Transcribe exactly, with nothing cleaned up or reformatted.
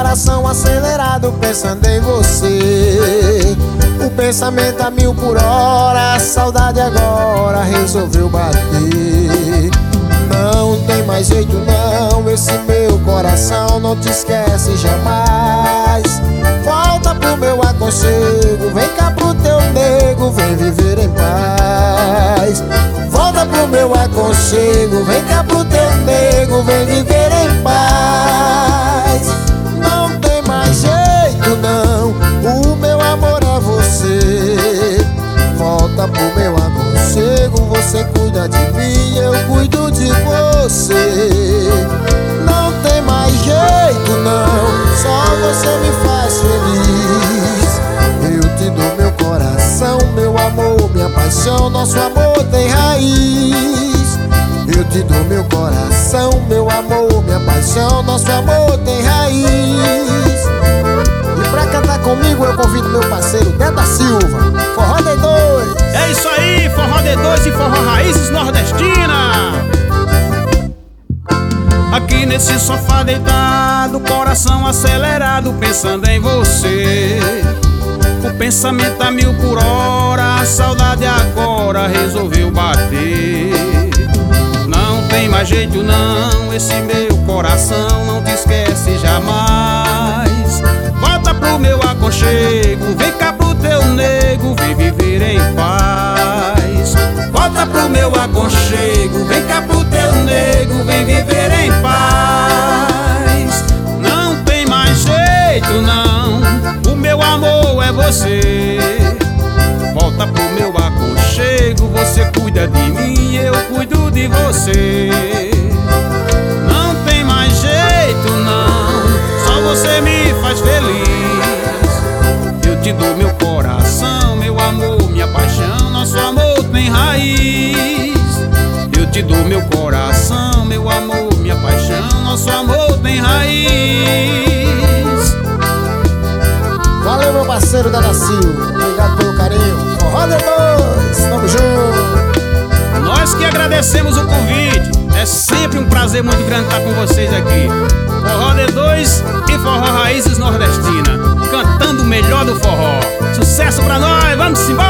coração acelerado pensando em você. O pensamento a mil por hora, a saudade agora resolveu bater. Não tem mais jeito não, esse meu coração não te esquece jamais. Volta pro meu aconchego, vem cá pro teu nego, vem viver em paz. Volta pro meu aconchego, vem cá pro teu nego, vem viver em paz. Não tem mais jeito não, o meu amor é você. Volta pro meu aconchego, você cuida de mim, eu cuido de você. Não tem mais jeito não, só você me faz feliz. Eu te dou meu coração, meu amor, minha paixão, nosso amor tem raiz. Eu te dou meu coração, meu amor, minha paixão, nosso amor tem raiz. E pra cantar comigo eu convido meu parceiro Dé da Silva, Forró D dois. É isso aí, Forró D dois e Forró Raízes Nordestina. Aqui nesse sofá deitado, coração acelerado pensando em você. O pensamento a mil por hora, a saudade agora resolveu bater. Não tem mais jeito não, esse meu coração não te esquece jamais. Volta pro meu aconchego, vem cá pro teu nego, vem viver em paz. Volta pro meu aconchego, vem cá pro teu nego, vem viver em paz. Não tem mais jeito não, o meu amor é você. Volta pro meu aconchego, você cuida de mim, eu cuido de você. Não tem mais jeito não, só você me faz feliz. Eu te dou meu coração, meu amor, minha paixão, nosso amor tem raiz. Eu te dou meu coração, meu amor, minha paixão, nosso amor tem raiz. Valeu meu parceiro Dé da Silva, obrigado pelo carinho. Forró D dois, tamo junto. Nós que agradecemos o convite, é sempre um prazer muito grande estar com vocês aqui. Forró D dois e Forró Raízes Nordestina, cantando o melhor do forró. Sucesso pra nós, vamos embora!